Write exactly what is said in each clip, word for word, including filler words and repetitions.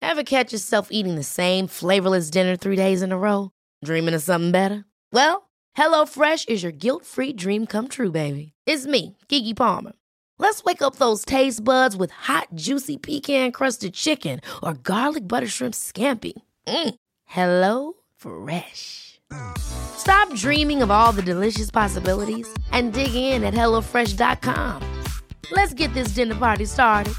Ever catch yourself eating the same flavorless dinner three days in a row? Dreaming of something better? Well, HelloFresh is your guilt-free dream come true, baby. It's me, Keke Palmer. Let's wake up those taste buds with hot, juicy pecan-crusted chicken or garlic butter shrimp scampi. Mm. Hello Fresh. Stop dreaming of all the delicious possibilities and dig in at hello fresh dot com. Let's get this dinner party started.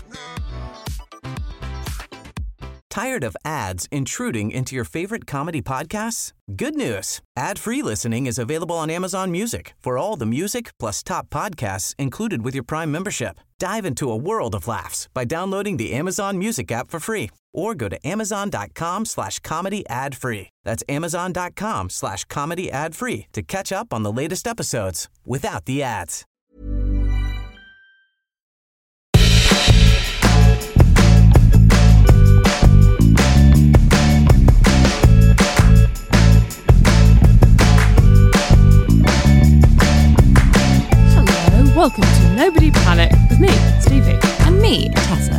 Tired of ads intruding into your favorite comedy podcasts? Good news. Ad-free listening is available on Amazon Music for all the music plus top podcasts included with your Prime membership. Dive into a world of laughs by downloading the Amazon Music app for free or go to amazon.com slash comedy ad free. That's amazon.com slash comedy ad free to catch up on the latest episodes without the ads. Welcome to Nobody Panic with me, Stevie. And me, Tessa.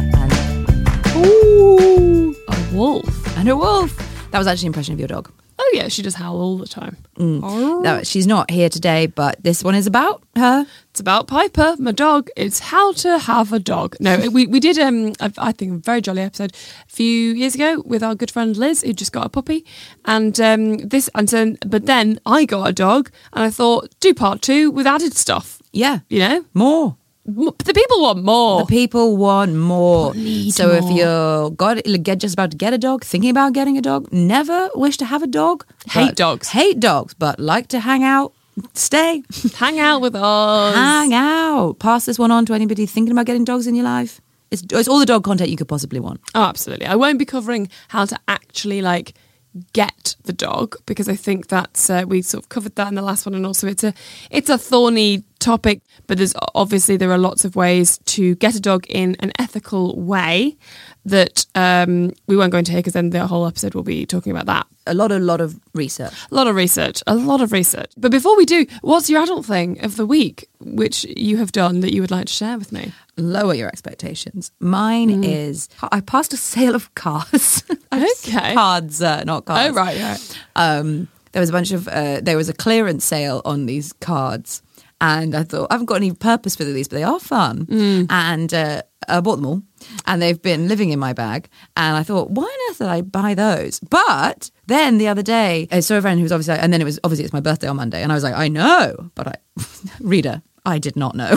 And Ooh, a wolf. And a wolf. That was actually an impression of your dog. Oh yeah, she does howl all the time. Mm. No, she's not here today, but this one is about her. It's about Piper, my dog. It's how to have a dog. No, we, we did, um, a, I think, a very jolly episode a few years ago with our good friend Liz, who just got a puppy. And um, this, and then, but then I got a dog, and I thought, do part two with added stuff. Yeah. You know? More. The people want more. The people want more. Need so more. if you're got get just about to get a dog, thinking about getting a dog, never wish to have a dog. Hate dogs. Hate dogs, but like to hang out, stay. Hang out with us. Hang out. Pass this one on to anybody thinking about getting dogs in your life. It's, it's all the dog content you could possibly want. Oh, absolutely. I won't be covering how to actually like get the dog because I think that's uh, we sort of covered that in the last one, and also it's a it's a thorny topic, but there's obviously there are lots of ways to get a dog in an ethical way that um, we won't go into here because then the whole episode will be talking about that. A lot, a lot of research. A lot of research. A lot of research. But before we do, what's your adult thing of the week, which you have done that you would like to share with me? Lower your expectations. Mine mm. is, I passed a sale of cars. Okay. Cards, uh, not cars. Oh, right, right. Um, there was a bunch of, uh, there was a clearance sale on these cards. And I thought, I haven't got any purpose for these, but they are fun. Mm. And uh, I bought them all. And they've been living in my bag. And I thought, why on earth did I buy those? But then the other day, I saw a friend who was obviously, and then it was obviously it's my birthday on Monday. And I was like, I know. But I, reader, I did not know.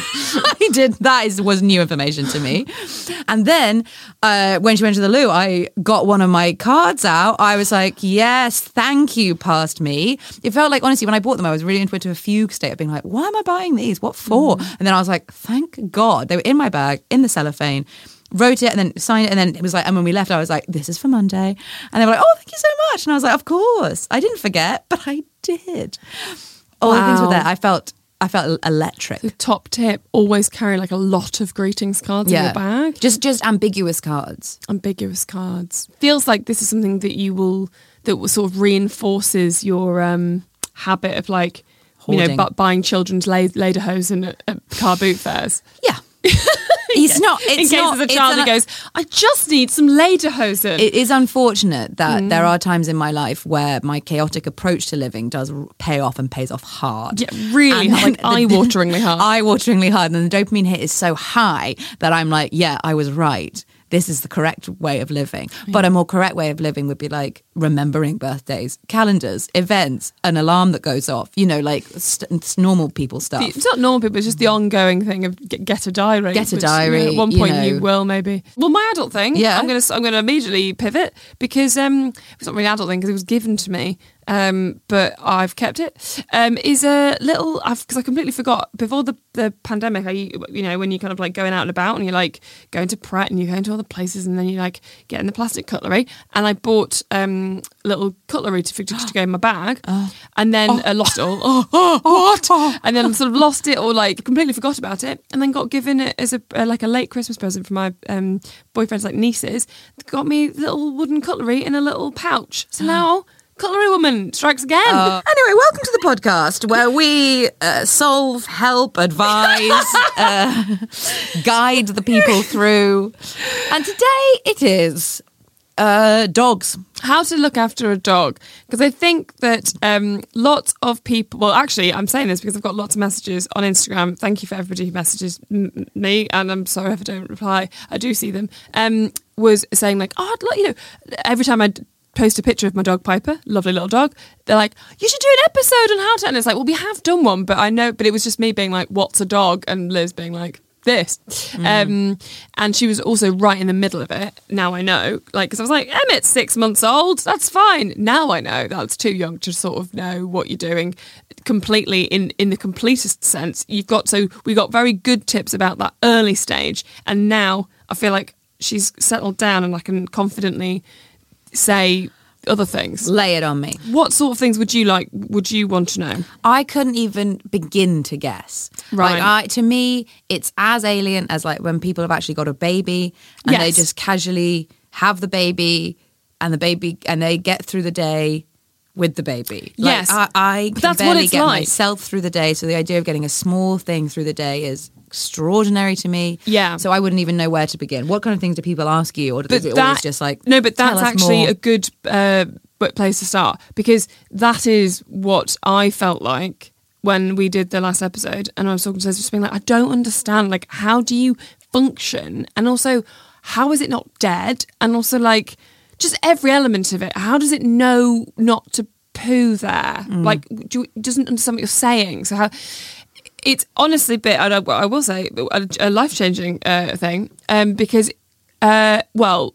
I did. That is, was new information to me. And then uh, when she went to the loo, I got one of my cards out. I was like, yes, thank you, past me. It felt like, honestly, when I bought them, I was really into a fugue state of being like, why am I buying these? What for? Mm. And then I was like, thank God. They were in my bag, in the cellophane. Wrote it and then signed it, and then it was like, and when we left, I was like, this is for Monday. And they were like, oh, thank you so much. And I was like, of course. I didn't forget, but I did. All wow. the things were there. I felt I felt electric. The top tip, always carry like a lot of greetings cards yeah. in your bag. Just just ambiguous cards. Ambiguous cards. Feels like this is something that you will, that will sort of reinforces your um, habit of like, Hoarding. you know, bu- buying children's la- lederhosen at, at car boot fairs. Yeah. It's not. It's in case not, there's a child an, that goes, I just need some lederhosen. It is unfortunate that mm. there are times in my life where my chaotic approach to living does pay off and pays off hard. Yeah, really hard, like eye-wateringly hard. Eye-wateringly hard. And the dopamine hit is so high that I'm like, yeah, I was right. This is the correct way of living. Yeah. But a more correct way of living would be like remembering birthdays, calendars, events, an alarm that goes off, you know, like st- normal people stuff. It's not normal people, it's just the ongoing thing of get, get a diary. Get a which, diary. You know, at one point you, know. you will maybe. Well, my adult thing, yeah. I'm going to I'm going to immediately pivot because um, it's not really an adult thing because it was given to me. Um, but I've kept it. Um, is a little because I completely forgot before the, the pandemic. I you know when you kind of like going out and about and you're like going to Pret and you're going to all the places and then you like getting the plastic cutlery. And I bought um little cutlery to, to, to go in my bag, oh. and then oh. uh, lost it all. Oh, oh, what? Oh. And then sort of lost it or like completely forgot about it, and then got given it as a uh, like a late Christmas present from my um boyfriend's like nieces. Got me little wooden cutlery in a little pouch. So now. Cutlery Woman strikes again. Uh, anyway, welcome to the podcast where we uh, solve, help, advise, uh, guide the people through. And today it is Uh, dogs. How to look after a dog. Because I think that um, lots of people, well, actually, I'm saying this because I've got lots of messages on Instagram. Thank you for everybody who messages m- me, and I'm sorry if I don't reply. I do see them. Um, was saying like, oh, I'd like, you know, every time I post a picture of my dog Piper, lovely little dog, they're like, you should do an episode on how to, and it's like, well, we have done one, but I know, but it was just me being like, what's a dog? And Liz being like, this. Mm. Um, and she was also right in the middle of it. Now I know, like, because I was like, Emmett's six months old. That's fine. Now I know that's too young to sort of know what you're doing completely in, in the completest sense. You've got, so we got very good tips about that early stage. And now I feel like she's settled down and I can confidently say other things. Lay it on me. What sort of things would you like, would you want to know? I couldn't even begin to guess. Right. Like I, to me, it's as alien as like when people have actually got a baby and Yes. they just casually have the baby and the baby and they get through the day with the baby. Like, Yes. I, I can That's what barely it's get like. myself through the day. So the idea of getting a small thing through the day is extraordinary to me. Yeah. So I wouldn't even know where to begin. What kind of things do people ask you? Or But is it that- always just like, no, but tell that's us actually more? a good uh, place to start, because that is what I felt like when we did the last episode, and I was talking to Liz, just being like, I don't understand, like, how do you function, and also how is it not dead, and also like just every element of it. How does it know not to poo there? Mm. Like, do, it doesn't understand what you're saying. So how? It's honestly a bit, I, I will say, a, a life-changing uh, thing, um, because, uh, well,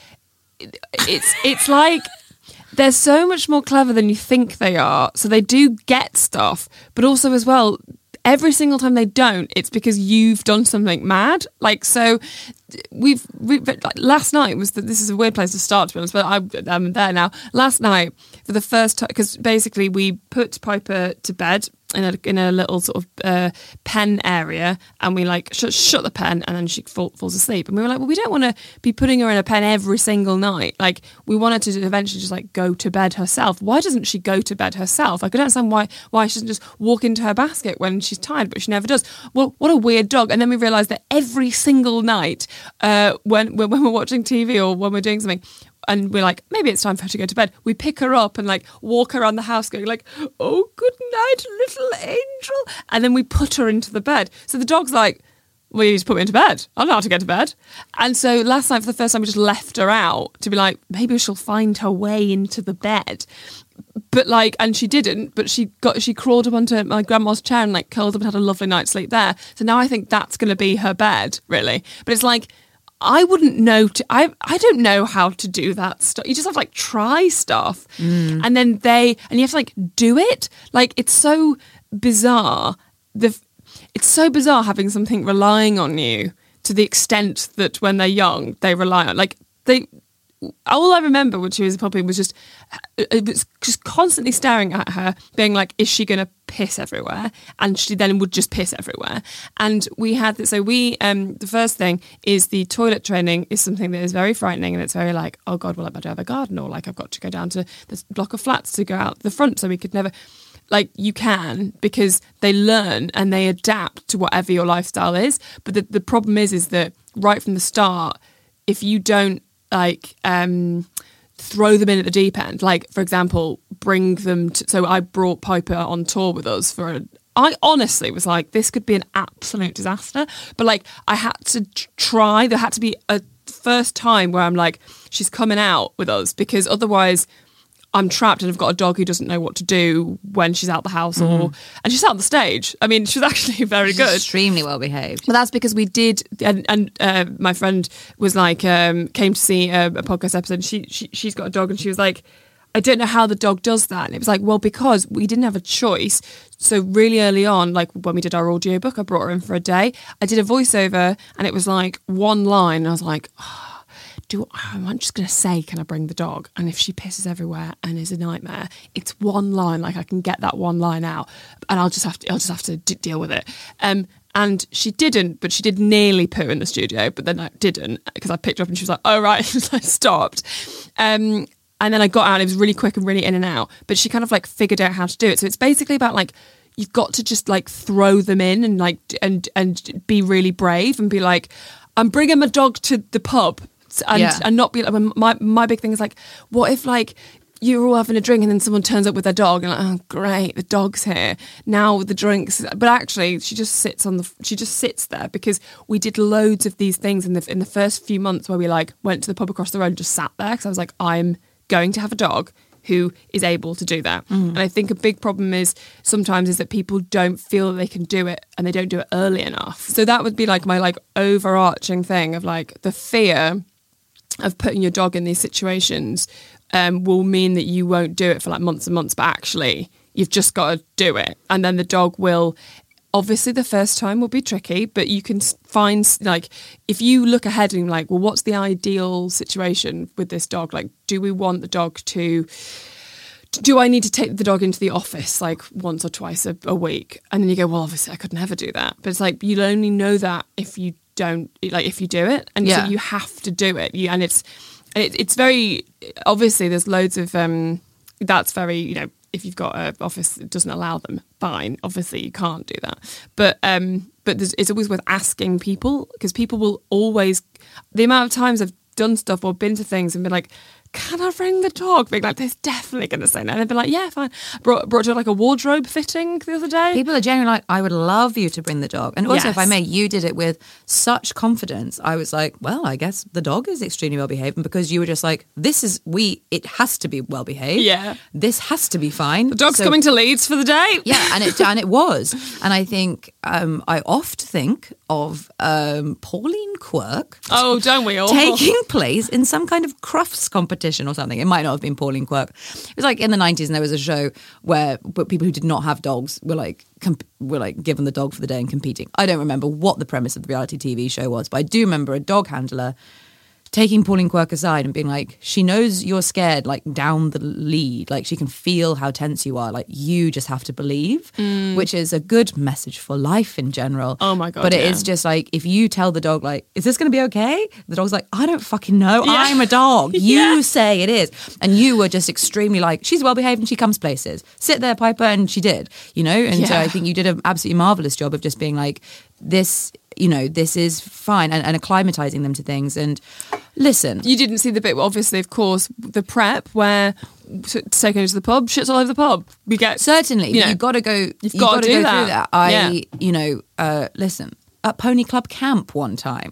it, it's it's like they're so much more clever than you think they are. So they do get stuff, but also as well, every single time they don't, it's because you've done something mad. Like, so we've, we like, last night was, the, this is a weird place to start, to be honest, but I, I'm there now. Last night, for the first time, because basically we put Piper to bed in a in a little sort of uh, pen area, and we like shut, shut the pen, and then she fall, falls asleep. And we were like, well, we don't want to be putting her in a pen every single night. Like, we wanted to eventually just like go to bed herself. Why doesn't she go to bed herself? Like, I don't understand why why she doesn't just walk into her basket when she's tired, but she never does. Well, what a weird dog. And then we realised that every single night, uh, when when we're watching T V or when we're doing something, and we're like, maybe it's time for her to go to bed, we pick her up and like walk around the house going like, oh, good night, little angel. And then we put her into the bed. So the dog's like, well, you need to put me into bed. I don't know how to get to bed. And so last night, for the first time, we just left her out to be like, maybe she'll find her way into the bed. But like, and she didn't, but she got, she crawled up onto my grandma's chair and like curled up and had a lovely night's sleep there. So now I think that's going to be her bed, really. But it's like, I wouldn't know, to, I I don't know how to do that stuff. You just have to like try stuff. Mm. And then they, and you have to like do it. Like, it's so bizarre. The It's so bizarre having something relying on you to the extent that when they're young, they rely on, like they, all I remember when she was a puppy was just, it was just constantly staring at her, being like, is she going to piss everywhere? And she then would just piss everywhere. And we had, so we, um, the first thing is the toilet training is something that is very frightening, and it's very like, oh God, well, I better have a garden, or like I've got to go down to this block of flats to go out the front, so we could never, like, you can, because they learn and they adapt to whatever your lifestyle is. But the, the problem is, is that right from the start, if you don't, like um throw them in at the deep end, like for example bring them to, so I brought Piper on tour with us for a, I honestly was like, this could be an absolute disaster, but like I had to try, there had to be a first time where I'm like, she's coming out with us, because otherwise I'm trapped and I've got a dog who doesn't know what to do when she's out the house, or mm. and she's out on the stage. I mean, she's actually very she's good, extremely well behaved. But that's because we did, and, and uh, my friend was like, um, came to see a, a podcast episode. And she, she she's got a dog, and she was like, I don't know how the dog does that. And it was like, well, because we didn't have a choice. So really early on, like when we did our audio book, I brought her in for a day. I did a voiceover, and it was like one line, and I was like, oh, do I'm just going to say, can I bring the dog? And if she pisses everywhere and is a nightmare, it's one line. Like I can get that one line out, and I'll just have to, I'll just have to d- deal with it. Um, and she didn't, but she did nearly poo in the studio, but then I didn't, because I picked her up and she was like, oh right, so I stopped. Um, and then I got out. It was really quick and really in and out. But she kind of like figured out how to do it. So it's basically about like, you've got to just like throw them in and like and and be really brave and be like, I'm bringing my dog to the pub and Yeah. and not be like my my big thing is like, what if like you're all having a drink and then someone turns up with their dog and like, oh great, the dog's here now with the drinks, but actually she just sits on the she just sits there because we did loads of these things in the in the first few months where we like went to the pub across the road and just sat there because I was like, I'm going to have a dog who is able to do that. Mm. And I think a big problem is sometimes is that people don't feel that they can do it and they don't do it early enough. So that would be like my like overarching thing of like the fear of putting your dog in these situations um, will mean that you won't do it for like months and months, but actually you've just got to do it. And then the dog will, obviously the first time will be tricky, but you can find like, if you look ahead and like, well, what's the ideal situation with this dog? Like, do we want the dog to, do I need to take the dog into the office like once or twice a, a week? And then you go, well, obviously I could never do that. But it's like, you'll only know that if you don't, like if you do it. And yeah. so you have to do it. You, and it's, it, it's very, obviously there's loads of, um, that's very, you know, if you've got an office that doesn't allow them, fine. Obviously, you can't do that. But um, but it's always worth asking people because people will always. The amount of times I've done stuff or been to things and been like, can I bring the dog? Being like, there's definitely going to say no. And they've been like, yeah, fine. Brought, brought to like a wardrobe fitting the other day. People are genuinely like, I would love you to bring the dog. And also, Yes. if I may, you did it with such confidence. I was like, well, I guess the dog is extremely well behaved. And because you were just like, this is, we, it has to be well behaved. Yeah. This has to be fine. The dog's So- coming to Leeds for the day. Yeah, and it and it was. And I think, um, I oft think of um, Pauline Quirk Oh, don't we all? taking place in some kind of crufts competition or something. It might not have been Pauline Quirk. It was like in the nineties, and there was a show where but people who did not have dogs were like comp- were like given the dog for the day and competing. I don't remember what the premise of the reality T V show was, but I do remember a dog handler taking Pauline Quirk aside and being like, she knows you're scared, like down the lead, like she can feel how tense you are, like you just have to believe, mm. which is a good message for life in general. Oh my God, But it yeah. is just like, if you tell the dog like, is this going to be okay? The dog's like, I don't fucking know. Yeah. I'm a dog. You Yeah. say it is. And you were just extremely like, she's well behaved and she comes places. Sit there, Piper, and she did, you know? And so Yeah. I think you did an absolutely marvellous job of just being like, this, you know, this is fine, and, and acclimatizing them to things. And listen, You didn't see the bit, obviously, of course, the prep where to take her to the pub, shit's all over the pub. We get certainly, you know, you've got to go. you've You've gotta got to do go that. through that. I, Yeah. you know, uh, listen. At Pony Club Camp one time.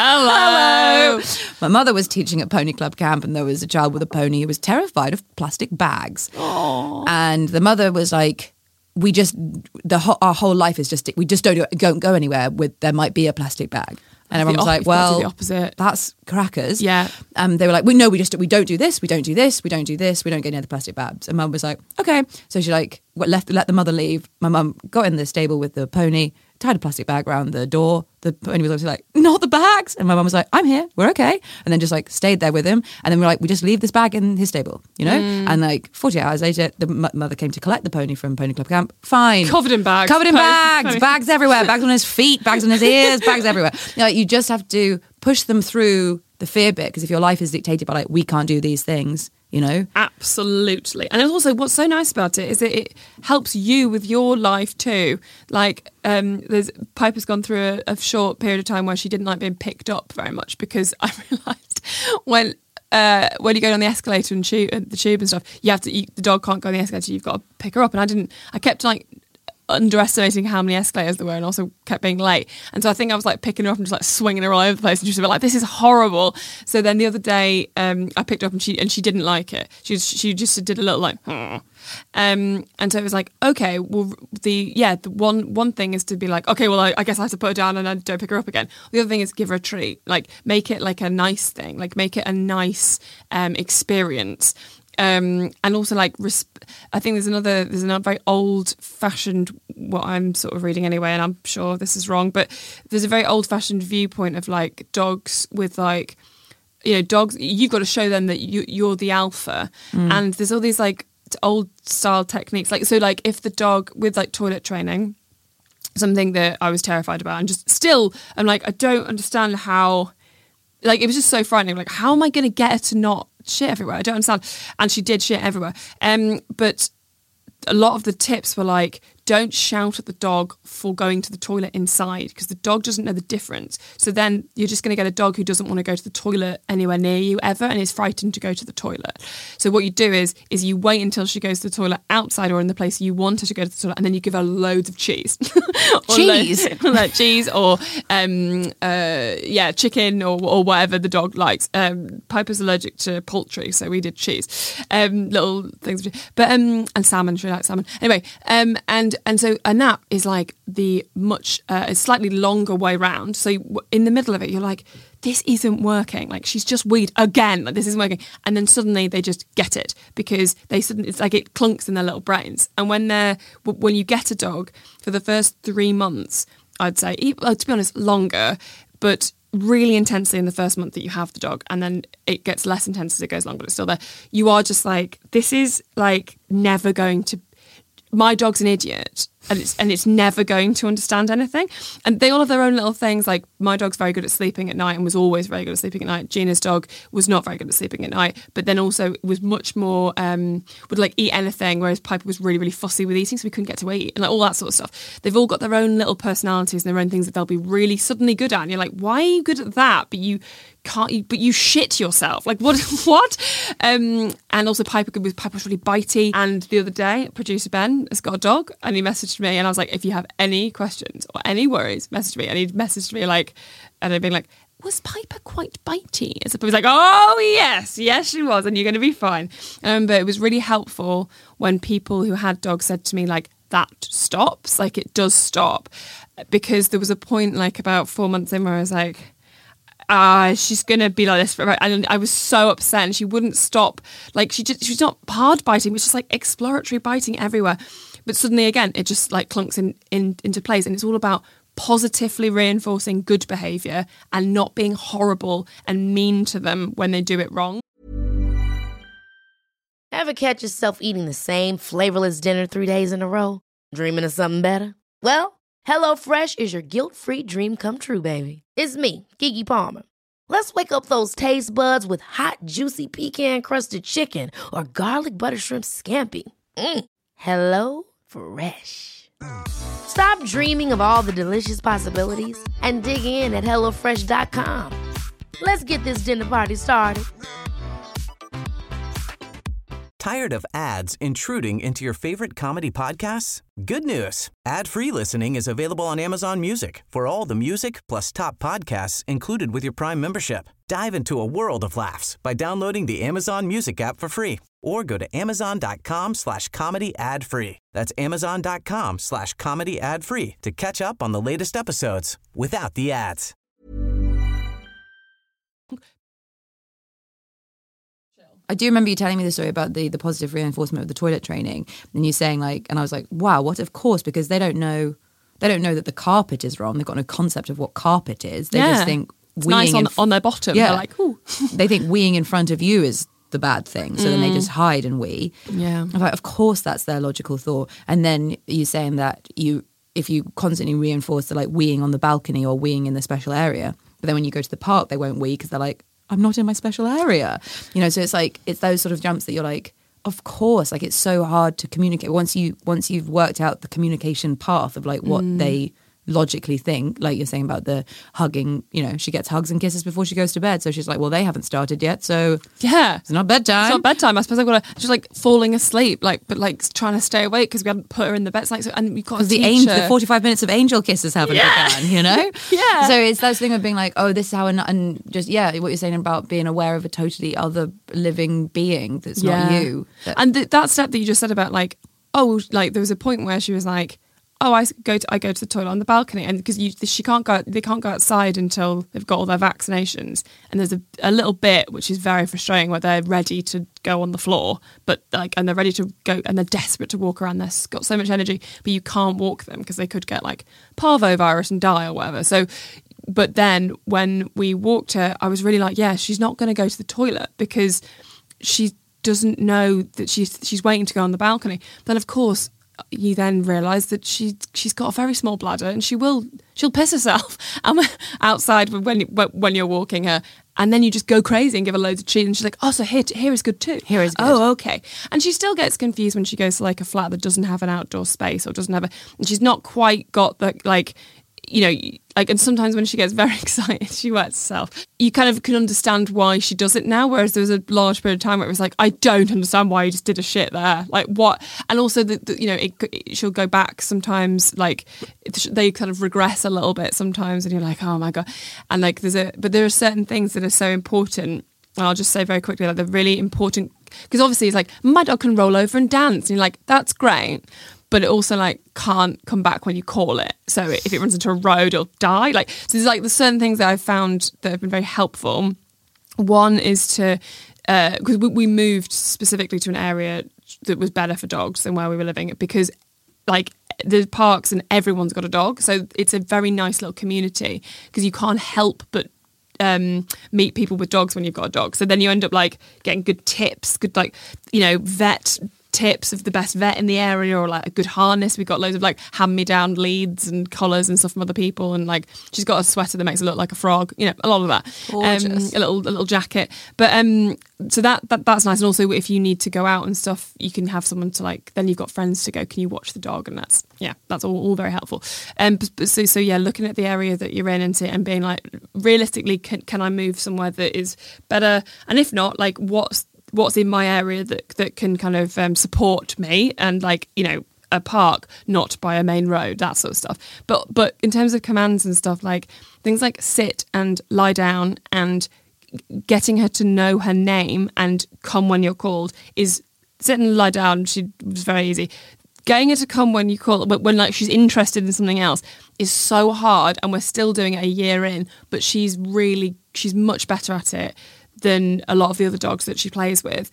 Hello. My mother was teaching at Pony Club Camp, and there was a child with a pony who was terrified of plastic bags. Aww. And the mother was like, we just, the ho- our whole life is just, we just don't, do, don't go anywhere with, there might be a plastic bag. And everyone was The op- like, you've got to do well, the opposite. that's crackers. Yeah. Um, they were like, we no, we just, we don't do this, we don't do this, we don't do this, we don't get near the plastic bags. And mum was like, okay. So she like left, let the mother leave. My mum got in the stable with the pony, tied a plastic bag around the door. The pony was obviously like, not the bags. And my mum was like, I'm here, we're okay. And then just like stayed there with him. And then we're like, we just leave this bag in his stable, you know? Mm. And like forty hours later, the m- mother came to collect the pony from Pony Club Camp. Fine. Covered in bags. Covered in Pony- bags. pony. Bags everywhere. Bags on his feet, bags on his ears, bags everywhere. You know, you just have to push them through the fear bit, because if your life is dictated by like, we can't do these things, you know? Absolutely. And also what's so nice about it is that it helps you with your life too. Like um, there's Piper's gone through a, a short period of time where she didn't like being picked up very much, because I realised when uh, when you go down the escalator and tube, the tube and stuff, you have to, you, the dog can't go on the escalator, you've got to pick her up. And I didn't, I kept like underestimating how many escalators there were, and also kept being late. And so I think I was like picking her up and just like swinging her all over the place, and she was like, this is horrible. So then the other day um, I picked her up and she and she didn't like it. She was, she just did a little like hmm. um, and so it was like, okay, well the yeah the one one thing is to be like, okay, well I, I guess I have to put her down and I don't pick her up again. The other thing is give her a treat, like make it like a nice thing, like make it a nice um, experience. Um, and also like resp- I think there's another there's another very old fashioned, what I'm sort of reading anyway, and I'm sure this is wrong, but there's a very old fashioned viewpoint of like dogs with like, you know, dogs, you've got to show them that you, you're the alpha. Mm. And there's all these like old style techniques, like so like if the dog with like toilet training, something that I was terrified about, and just still I'm like, I don't understand how, like it was just so frightening, like how am I going to get her to not shit everywhere? I don't understand. And she did shit everywhere. Um, but a lot of the tips were like, don't shout at the dog for going to the toilet inside, because the dog doesn't know the difference. So then you're just going to get a dog who doesn't want to go to the toilet anywhere near you ever and is frightened to go to the toilet. So what you do is is you wait until she goes to the toilet outside or in the place you want her to go to the toilet, and then you give her loads of cheese. or Cheese? Lo- like cheese or, um, uh, yeah, chicken or, or whatever the dog likes. Um, Piper's allergic to poultry, so we did cheese. Um, little things. But, um, and salmon, she likes salmon. Anyway, um, and And so a nap is like the much, uh, a slightly longer way round. So in the middle of it, you're like, this isn't working. Like, she's just weed again. Like, this isn't working. And then suddenly they just get it, because they suddenly, it's like it clunks in their little brains. And when they're, when you get a dog for the first three months, I'd say, well, to be honest, longer, but really intensely in the first month that you have the dog, and then it gets less intense as it goes along, but it's still there. You are just like, this is like never going to, my dog's an idiot, and it's and it's never going to understand anything. And they all have their own little things. Like, my dog's very good at sleeping at night and was always very good at sleeping at night. Gina's dog was not very good at sleeping at night, but then also was much more um, would like eat anything, whereas Piper was really really fussy with eating, so we couldn't get to eat and like all that sort of stuff. They've all got their own little personalities and their own things that they'll be really suddenly good at. And you're like, why are you good at that? But you can't. You, but you shit yourself. Like, what? What? Um, and also Piper was Piper was really bitey. And the other day, producer Ben has got a dog, and he messaged me, and I was like, if you have any questions or any worries, message me. And he messaged me like, and I'd been like, was Piper quite bitey? And so he was like, oh yes, yes she was, and you're going to be fine. Um, but it was really helpful when people who had dogs said to me like, that stops, like it does stop, because there was a point like about four months in where I was like, ah, uh, she's gonna be like this forever. And I was so upset, and she wouldn't stop. Like, she just, she's not hard biting, but just like exploratory biting everywhere. But suddenly again, it just like clunks in, in into place, and it's all about positively reinforcing good behaviour and not being horrible and mean to them when they do it wrong. Ever catch yourself eating the same flavorless dinner three days in a row? Dreaming of something better? Well, HelloFresh is your guilt-free dream come true, baby. It's me, Keke Palmer. Let's wake up those taste buds with hot, juicy pecan-crusted chicken or garlic butter shrimp scampi. Mm. Hello Fresh. Stop dreaming of all the delicious possibilities and dig in at hello fresh dot com. Let's get this dinner party started. Tired of ads intruding into your favorite comedy podcasts? Good news. Ad-free listening is available on Amazon Music for all the music plus top podcasts included with your Prime membership. Dive into a world of laughs by downloading the Amazon Music app for free, or go to amazon.com slash comedy ad free. That's amazon.com slash comedy ad free to catch up on the latest episodes without the ads. I do remember you telling me the story about the, the positive reinforcement of the toilet training, and you saying like, and I was like, wow, what? Of course, because they don't know, they don't know that the carpet is wrong. They've got no concept of what carpet is. They yeah. just think it's weeing nice on, f- on their bottom. Yeah. They're like, ooh. They think weeing in front of you is the bad thing, so mm. then they just hide and wee. Yeah, I'm like, of course that's their logical thought. And then you're saying that you, if you constantly reinforce the like weeing on the balcony or weeing in the special area, but then when you go to the park they won't wee because they're like, I'm not in my special area, you know. So it's like, it's those sort of jumps that you're like, of course, like it's so hard to communicate once you once you've worked out the communication path of like what mm. they logically think, like you're saying about the hugging, you know, she gets hugs and kisses before she goes to bed, so she's like, well, they haven't started yet, so yeah, it's not bedtime. It's not bedtime. I suppose I've got to, she's like falling asleep, like, but like trying to stay awake because we hadn't put her in the bed. It's like, so, and we've got to the teach angel, her. the forty-five minutes of angel kisses haven't yeah. begun, you know. Yeah. So it's that thing of being like, oh, this is how, an, and just yeah, what you're saying about being aware of a totally other living being that's yeah. not you. That, and th- that step that you just said about like, oh, like there was a point where she was like, oh, I go to I go to the toilet on the balcony, and because she can't go, they can't go outside until they've got all their vaccinations. And there's a, a little bit which is very frustrating where they're ready to go on the floor, but like, and they're ready to go, and they're desperate to walk around. They've got so much energy, but you can't walk them because they could get like parvovirus and die or whatever. So, but then when we walked her, I was really like, yeah, she's not going to go to the toilet because she doesn't know that she's she's waiting to go on the balcony. Then of course, you then realise that she she's got a very small bladder and she will she'll piss herself outside when when you're walking her, And then you just go crazy and give her loads of treats. And she's like, oh, so here, here is good too. Here is good. Oh, okay. And she still gets confused when she goes to like a flat that doesn't have an outdoor space or doesn't have a, and she's not quite got the, like, you know, like, and sometimes when she gets very excited, she wets herself. You kind of can understand why she does it now, whereas there was a large period of time where it was like, I don't understand why you just did a shit there. Like, what? And also, the, the, you know, it, it, she'll go back sometimes, like, they kind of regress a little bit sometimes, and you're like, oh my God. And like, there's a, but there are certain things that are so important. And I'll just say very quickly, like, they're really important, because obviously it's like, my dog can roll over and dance. And you're like, that's great. But it also like can't come back when you call it. So if it runs into a road, it'll die. Like, so there's like there's certain things that I've found that have been very helpful. One is to, because uh, we, we moved specifically to an area that was better for dogs than where we were living, because like the parks and everyone's got a dog. So it's a very nice little community, because you can't help but um meet people with dogs when you've got a dog. So then you end up like getting good tips, good like, you know, vet tips of the best vet in the area, or like a good harness. We've got loads of like hand-me-down leads and collars and stuff from other people, and like she's got a sweater that makes her look like a frog, you know, a lot of that. Gorgeous. Um, a little a little jacket. But um so that, that that's nice. And also if you need to go out and stuff, you can have someone to like, then you've got friends to go, can you watch the dog? And that's, yeah, that's all, all very helpful. Um but, but so so yeah, looking at the area that you're in and, to, and being like, realistically, can, can I move somewhere that is better? And if not, like, what's what's in my area that that can kind of um, support me, and like, you know, a park, not by a main road, that sort of stuff. But but in terms of commands and stuff, like things like sit and lie down and getting her to know her name and come when you're called is, sit and lie down, she was very easy. Getting her to come when you call, but when like she's interested in something else is so hard, and we're still doing it a year in, but she's really, she's much better at it than a lot of the other dogs that she plays with.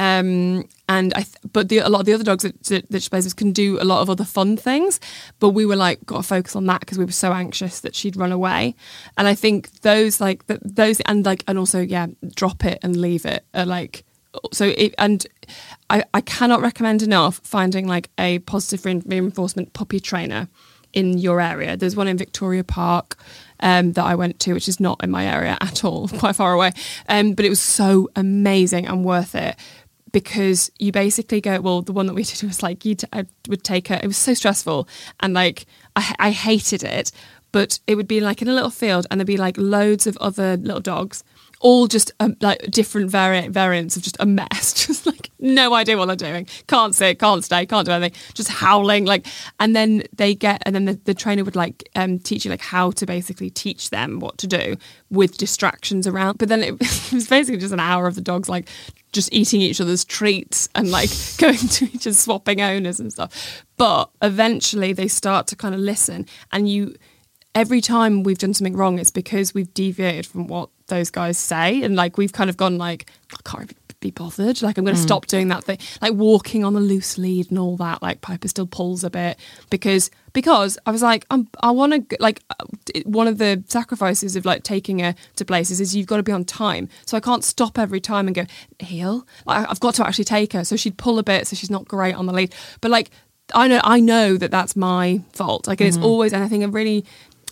Um, and I, th- but the, a lot of the other dogs that, that, that she plays with can do a lot of other fun things. But we were like, got to focus on that, because we were so anxious that she'd run away. And I think those like th- those and like and also yeah, drop it and leave it are like. So it, and I, I cannot recommend enough finding like a positive re- reinforcement puppy trainer in your area. There's one in Victoria Park um, that I went to, which is not in my area at all, quite far away. Um, but it was so amazing and worth it, because you basically go, well, the one that we did was like, you t- I would take her, it was so stressful, and like, I, I hated it, but it would be like in a little field, and there'd be like loads of other little dogs, all just um, like different vari- variants of just a mess, just like no idea what they're doing, can't sit, can't stay, can't do anything, just howling, like, and then they get, and then the, the trainer would like um, teach you like how to basically teach them what to do with distractions around. But then it, it was basically just an hour of the dogs like just eating each other's treats and like going to each other, swapping owners and stuff. But eventually they start to kind of listen, and you, every time we've done something wrong, it's because we've deviated from what those guys say, and like we've kind of gone like, I can't be bothered, like I'm going to mm. stop doing that thing, like walking on the loose lead and all that. Like Piper still pulls a bit because because I was like, I'm, I want to, like, one of the sacrifices of like taking her to places is you've got to be on time, so I can't stop every time and go heel, like I've got to actually take her. So she'd pull a bit, so she's not great on the lead, but like I know I know that that's my fault, like, and mm-hmm. it's always, and I think a really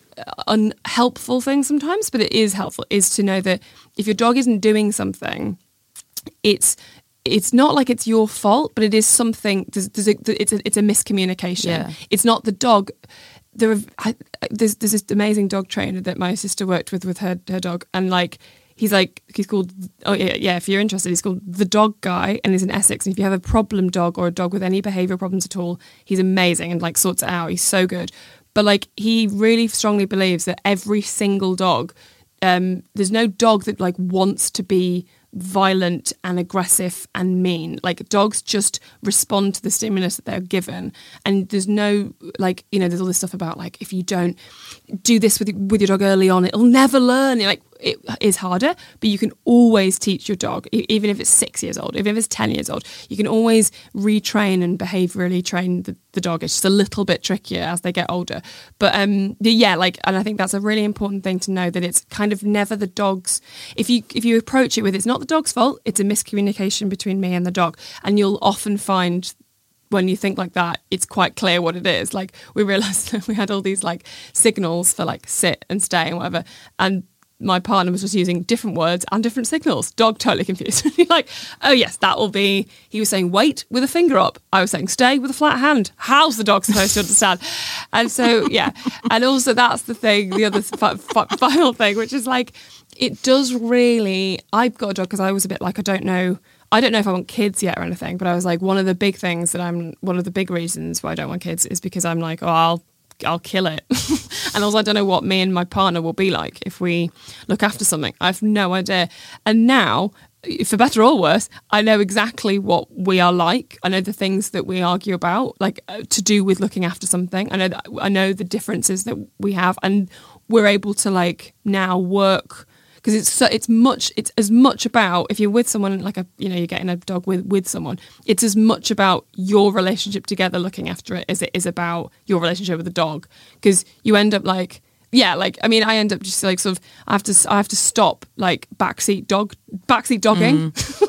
unhelpful thing sometimes, but it is helpful, is to know that if your dog isn't doing something, it's it's not like it's your fault, but it is something. There's, there's a, it's a it's a miscommunication. Yeah. It's not the dog. There are, I, there's there's this amazing dog trainer that my sister worked with with her her dog, and like he's like he's called oh yeah yeah if you're interested, he's called the Dog Guy, and he's in Essex. And if you have a problem dog or a dog with any behavioural problems at all, he's amazing and like sorts it out. He's so good. But like he really strongly believes that every single dog, um, there's no dog that like wants to be violent and aggressive and mean. Like dogs just respond to the stimulus that they're given, and there's no like, you know, there's all this stuff about like if you don't do this with with your dog early on, it'll never learn. You're like, it is harder, but you can always teach your dog, even if it's six years old, even if it's ten years old, you can always retrain and behaviourally train the, the dog. It's just a little bit trickier as they get older. But um, yeah, like, and I think that's a really important thing to know, that it's kind of never the dog's, if you if you approach it with, it's not the dog's fault, it's a miscommunication between me and the dog. And you'll often find, when you think like that, it's quite clear what it is. Like we realised that we had all these like signals for like sit and stay and whatever, and my partner was just using different words and different signals. Dog totally confused. You're like, oh yes, that will be, he was saying wait with a finger up. I was saying stay with a flat hand. How's the dog supposed to understand? And so, yeah. And also that's the thing, the other f- f- final thing, which is like, it does really, I've got a dog because I was a bit like, I don't know, I don't know if I want kids yet or anything, but I was like, one of the big things that I'm, one of the big reasons why I don't want kids is because I'm like, oh, I'll, I'll kill it. And also I don't know what me and my partner will be like if we look after something. I have no idea. And now, for better or worse, I know exactly what we are like. I know the things that we argue about, like uh, to do with looking after something. I know that, I know the differences that we have, and we're able to like now work, because it's so, it's much it's as much about, if you're with someone, like a you know you're getting a dog with with someone, it's as much about your relationship together looking after it as it is about your relationship with the dog, because you end up like yeah like I mean I end up just like sort of I have to I have to stop like backseat dog backseat dogging. Mm.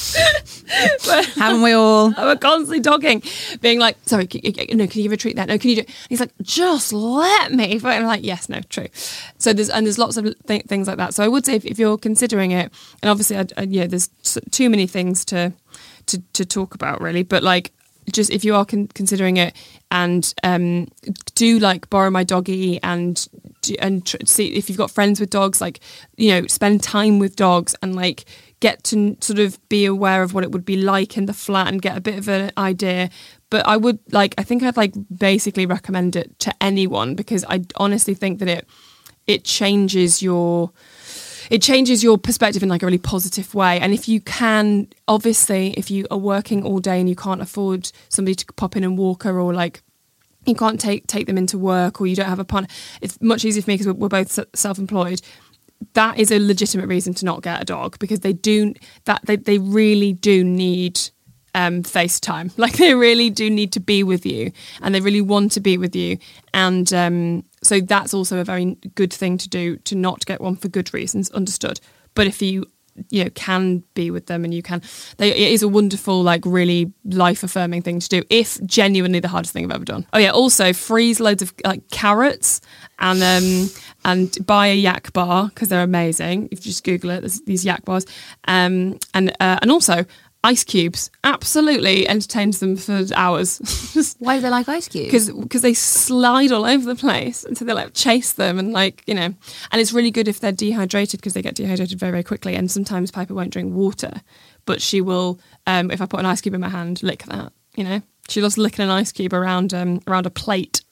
But haven't we all? I'm constantly dogging, being like, sorry, can, no, can you retreat that? No, can you do? And he's like, just let me. And I'm like, yes, no, true. So there's and there's lots of th- things like that. So I would say if, if you're considering it, and obviously, I, I, yeah, there's too many things to to to talk about really, but like, just if you are con- considering it, and um, do like borrow my doggy and and tr- see if you've got friends with dogs, like you know, spend time with dogs and like get to sort of be aware of what it would be like in the flat and get a bit of an idea. But I would like, I think I'd like basically recommend it to anyone, because I honestly think that it it changes your it changes your perspective in like a really positive way. And if you can, obviously, if you are working all day and you can't afford somebody to pop in and walk her, or like you can't take take them into work, or you don't have a partner, it's much easier for me because we're, we're both self-employed. That is a legitimate reason to not get a dog, because they do that. They, they really do need um, FaceTime. Like they really do need to be with you, and they really want to be with you. And um, so that's also a very good thing to do, to not get one for good reasons. Understood. But if you you know can be with them and you can, they, it is a wonderful, like really life affirming thing to do, if genuinely the hardest thing I've ever done. Oh yeah, also freeze loads of like carrots and um and buy a yak bar, because they're amazing. If you just Google it, there's these yak bars, um and uh, and also ice cubes. Absolutely entertains them for hours. Why do they like ice cubes? Because because they slide all over the place, and so they like chase them, and like you know, and it's really good if they're dehydrated, because they get dehydrated very very quickly. And sometimes Piper won't drink water, but she will. Um, if I put an ice cube in my hand, lick that. You know, she loves licking an ice cube around um, around a plate.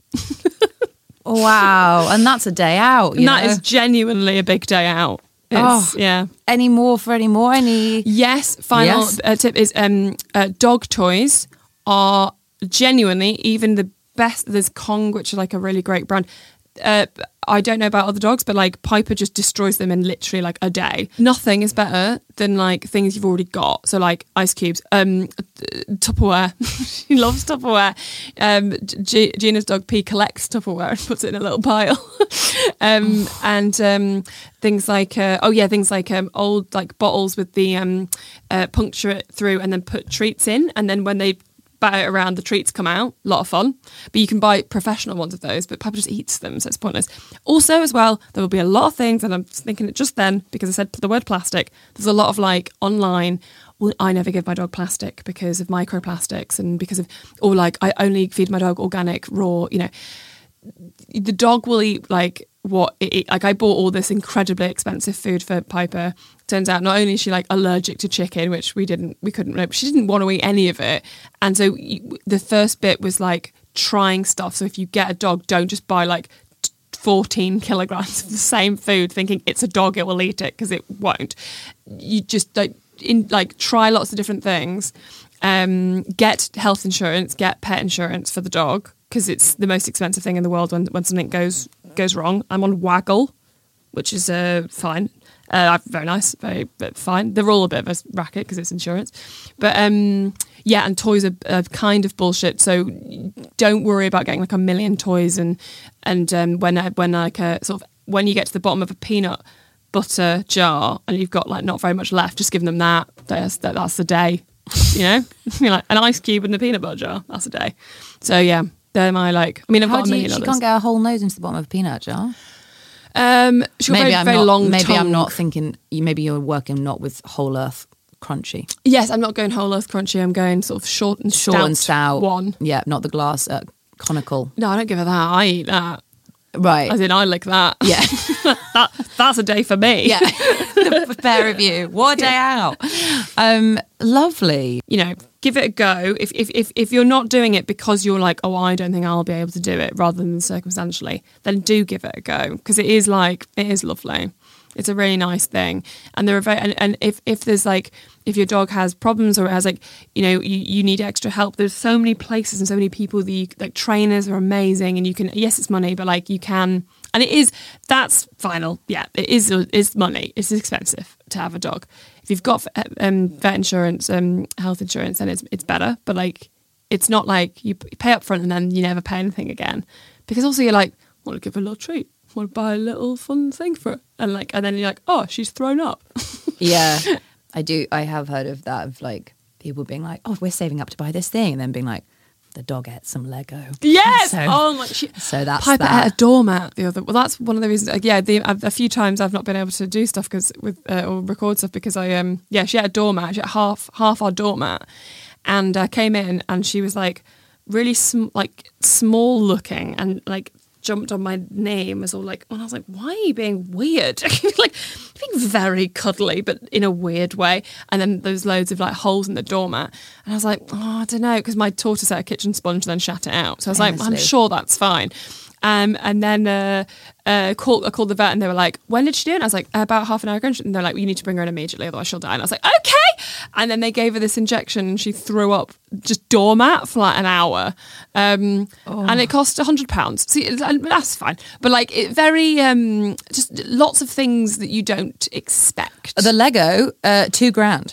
Wow, and that's a day out. You And that know? is genuinely a big day out. It's, Oh. yeah. Any more for any more? Any? Yes. Final Yes. Uh, tip is um, uh, dog toys are genuinely, even the best. There's Kong, which is like a really great brand. Uh, I don't know about other dogs, but like Piper just destroys them in literally like a day. Nothing is better than like things you've already got. So like ice cubes, um, Tupperware. She loves Tupperware. Um, G- Gina's dog P collects Tupperware and puts it in a little pile. um, and um, things like uh, oh yeah, things like um, old like bottles with the um, uh, puncture it through and then put treats in, and then when they bat it around, the treats come out. A lot of fun. But you can buy professional ones of those, but Papa just eats them, so it's pointless. Also, as well, there will be a lot of things, and I'm thinking it just then, because I said the word plastic, there's a lot of like online, well, I never give my dog plastic because of microplastics, and because of, or like, I only feed my dog organic, raw, you know. The dog will eat like what it eat. Like I bought all this incredibly expensive food for Piper. Turns out not only is she like allergic to chicken, which we didn't, we couldn't know, but she didn't want to eat any of it. And so you, the first bit was like trying stuff. So if you get a dog, don't just buy like fourteen kilograms of the same food thinking it's a dog, it will eat it, because it won't. You just like, in, like try lots of different things. Um, get health insurance, get pet insurance for the dog, because it's the most expensive thing in the world when when something goes goes wrong. I'm on Waggle, which is uh, fine. Uh, very nice, very fine. They're all a bit of a racket because it's insurance. But um, yeah, and toys are, are kind of bullshit. So don't worry about getting like a million toys. And and um, when when like a sort of when you get to the bottom of a peanut butter jar and you've got like not very much left, just give them that. That's that, that's the day. You know, you're like an ice cube in the peanut butter jar. That's a day. So yeah. They're my like. I mean, I've How got a do you, million she others. can't get a whole nose into the bottom of a peanut jar. Um, she's got Maybe very, I'm very not. long maybe I'm tongue. not thinking. you- Maybe you're working not with whole earth crunchy, Yes, I'm not going whole earth crunchy. I'm going sort of short and short stout and stout one. Yeah, not the glass uh, conical. No, I don't give her that. I eat that. Right. As in, I like that. Yeah. that that's a day for me. Yeah. The pair of you. What a day out. Um, lovely. You know, give it a go. If, if if if you're not doing it because you're like, oh, I don't think I'll be able to do it, rather than circumstantially, then do give it a go, because it is like it is lovely. It's a really nice thing, and there are very and, and if if there's like if your dog has problems or it has like you know you, you need extra help, there's so many places and so many people that you, like trainers are amazing, and you can yes it's money, but like you can and it is that's final yeah it is it's money, it's expensive to have a dog. If you've got um, vet insurance, um, health insurance, then it's it's better, but like it's not like you pay up front and then you never pay anything again, because also you're like, I want to give her a little treat. Want to buy a little fun thing for it, and like, and then you're like, oh, she's thrown up. Yeah, I do. I have heard of that, of like people being like, oh, we're saving up to buy this thing, and then being like, the dog ate some Lego. Yes. So, oh my. She, so that's Piper that. ate a doormat the other. Well, that's one of the reasons. Like, yeah, the, a few times I've not been able to do stuff because with uh, or record stuff because I um yeah she had a doormat. She had half half our doormat, and I uh, came in and she was like really sm- like small looking and like. Jumped on my knee and was all like, and I was like, why are you being weird? Like, being very cuddly, but in a weird way. And then there's loads of like holes in the doormat. And I was like, oh, I don't know, because my tortoise had a kitchen sponge and then shat it out. So I was like, I'm sure that's fine. Um, and then uh, uh, called, I called the vet and they were like, when did she do it? And I was like, about half an hour ago. And they're like, well, you need to bring her in immediately, otherwise she'll die. And I was like, okay. And then they gave her this injection and she threw up just doormat for like an hour. Um, oh. And it cost one hundred pounds. See, that's fine. But like, it very, um, just lots of things that you don't expect. The Lego, uh, two grand.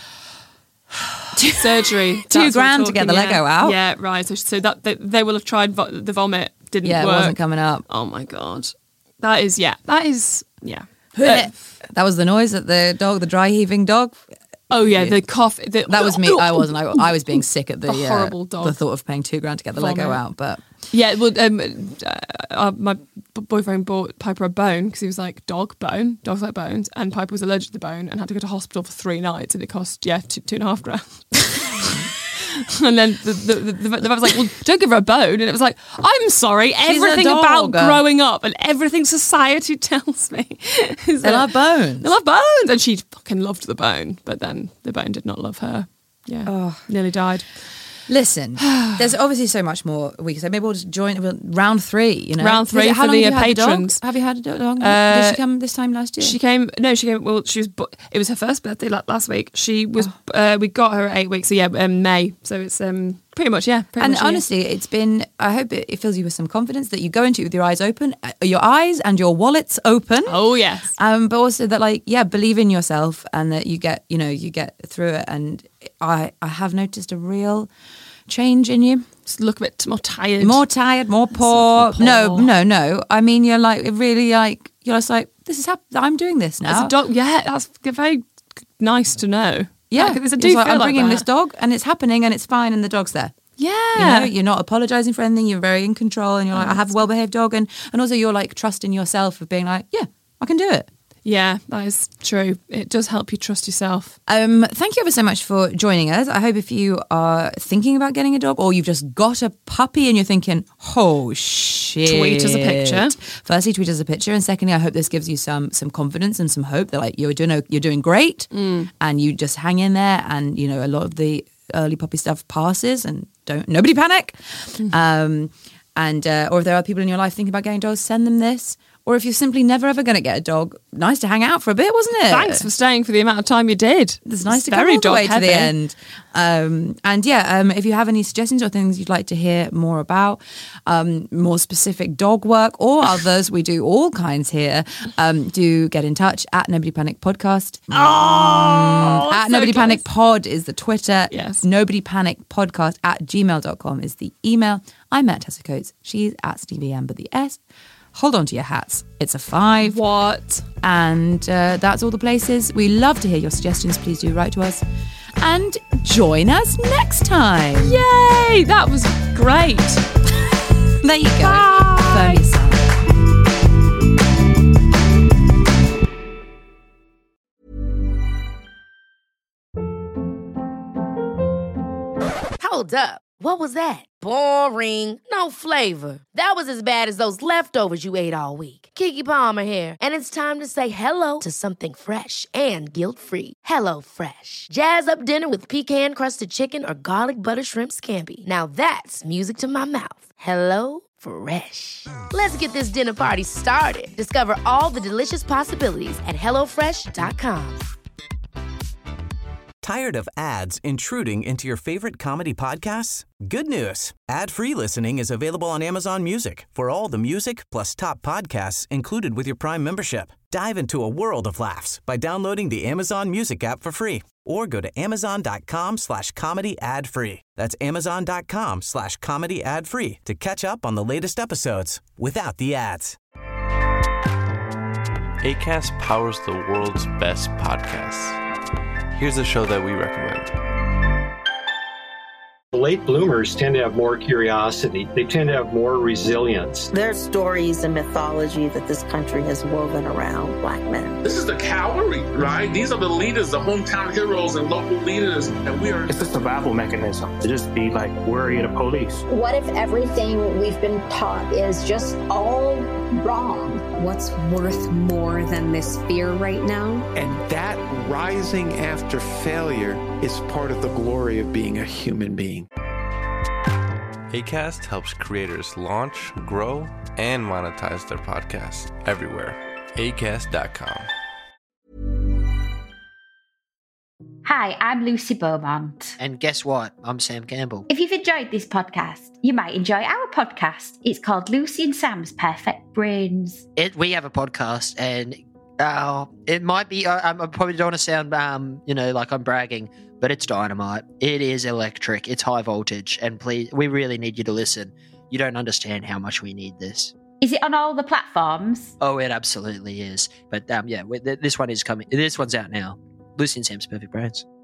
Surgery. Two grand to get the yeah. Lego out. Yeah, right. So, so that they, they will have tried vo- the vomit. Didn't yeah, work. It wasn't coming up. Oh my God. That is, yeah. That is, yeah. Uh, that was the noise that the dog, the dry heaving dog. Oh yeah, the cough. The, that was me. I wasn't. I, I was being sick at the, the horrible uh, dog. the thought of paying two grand to get the Vomit. Lego out. But yeah, well, um, uh, uh, my b- boyfriend bought Piper a bone because he was like, dog bone, dogs like bones, and Piper was allergic to the bone and had to go to hospital for three nights, and it cost yeah two, two and a half grand. And then the, the, the, the, the vet was like, well, don't give her a bone. And it was like, I'm sorry, She's everything a about dog. growing up and everything society tells me is they that love bones. They love bones. And she fucking loved the bone. But then the bone did not love her. Yeah. Oh. Nearly died. Listen, there's obviously so much more we can say. Maybe we'll just join we'll, round three, you know? Round three it, for the have uh, patrons. The have you had a dog? Uh, Did she come this time last year? She came, no, she came, well, she was, it was her first birthday last week. She was, oh. uh, we got her at eight weeks, so yeah, um, May. So it's um, pretty much, yeah. Pretty and much, honestly, yeah. it's been, I hope it, it fills you with some confidence that you go into it with your eyes open, your eyes and your wallets open. Oh, yes. Um, but also that, like, yeah, believe in yourself and that you get, you know, you get through it. And I, I have noticed a real change in you. Just look a bit more tired. More tired, more poor. poor. No, no, no. I mean, you're like, really like, you're just like, this is hap- I'm doing this now. As a dog, yeah, that's very nice to know. Yeah. Like, It's I do like, feel I'm like bringing that. this dog and it's happening and it's fine and the dog's there. Yeah. You know, you're not apologising for anything. You're very in control and you're like, I have a well-behaved dog. And, and also you're like trusting yourself of being like, yeah, I can do it. Yeah, that is true. It does help you trust yourself. Um, thank you ever so much for joining us. I hope if you are thinking about getting a dog or you've just got a puppy and you're thinking, oh shit. Tweet us a picture. Firstly, tweet us a picture. And secondly, I hope this gives you some some confidence and some hope that like you're doing, you're doing great mm. and you just hang in there and, you know, a lot of the early puppy stuff passes and don't, nobody panic. Mm. Um, and, uh, or if there are people in your life thinking about getting dogs, send them this. Or if you're simply never ever going to get a dog, nice to hang out for a bit, wasn't it? Thanks for staying for the amount of time you did. It's nice It's to come very all the way dog to the heavy. end. Um, and yeah, um, if you have any suggestions or things you'd like to hear more about, um, more specific dog work or others, we do all kinds here, um, do get in touch at Nobody Panic Podcast. Oh, at so Nobody close. Panic Pod is the Twitter. Yes. Nobody Panic Podcast at gmail dot com is the email. I'm at Tessa Coates. She's at Stevie Amber, the S. Hold on to your hats. It's a five. What? And uh, that's all the places. We love to hear your suggestions. Please do write to us. And join us next time. Yay! That was great. There you go. Bye. Affirm yourself. Hold up. What was that? Boring. No flavor. That was as bad as those leftovers you ate all week. Keke Palmer here, and it's time to say hello to something fresh and guilt-free. Hello Fresh. Jazz up dinner with pecan-crusted chicken or garlic butter shrimp scampi. Now that's music to my mouth. Hello Fresh. Let's get this dinner party started. Discover all the delicious possibilities at hello fresh dot com. Tired of ads intruding into your favorite comedy podcasts? Good news. Ad-free listening is available on Amazon Music for all the music plus top podcasts included with your Prime membership. Dive into a world of laughs by downloading the Amazon Music app for free or go to amazon.com slash comedy ad free. That's amazon.com slash comedy ad free to catch up on the latest episodes without the ads. Acast powers the world's best podcasts. Here's a show that we recommend. Late bloomers tend to have more curiosity. They tend to have more resilience. There's stories and mythology that this country has woven around Black men. This is the cavalry, right? These are the leaders, the hometown heroes and local leaders, and we are... It's a survival mechanism to just be like worry of the police. What if everything we've been taught is just all wrong? What's worth more than this fear right now? And that rising after failure is part of the glory of being a human being. Acast helps creators launch, grow, and monetize their podcasts everywhere. acast dot com. Hi, I'm Lucy Beaumont. And guess what? I'm Sam Campbell. If you've enjoyed this podcast, you might enjoy our podcast. It's called Lucy and Sam's Perfect Brains. It, we have a podcast, and uh, it might be, I, I probably don't want to sound, um, you know, like I'm bragging, but it's dynamite. It is electric. It's high voltage. And please, we really need you to listen. You don't understand how much we need this. Is it on all the platforms? Oh, it absolutely is. But um, yeah, this one is coming. This one's out now. Lucy and Sam's Perfect Brains.